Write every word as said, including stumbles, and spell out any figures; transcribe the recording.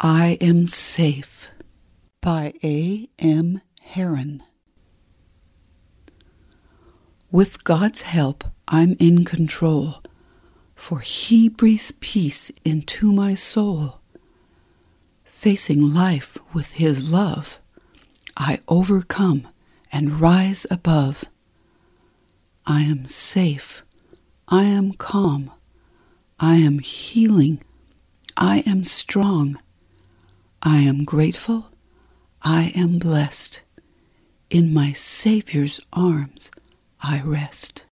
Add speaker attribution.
Speaker 1: I Am Safe by A M Heron. With God's help, I'm in control, for He breathes peace into my soul. Facing life with His love, I overcome and rise above. I am safe, I am calm, I am healing, I am strong. I am grateful, I am blessed. In my Savior's arms I rest.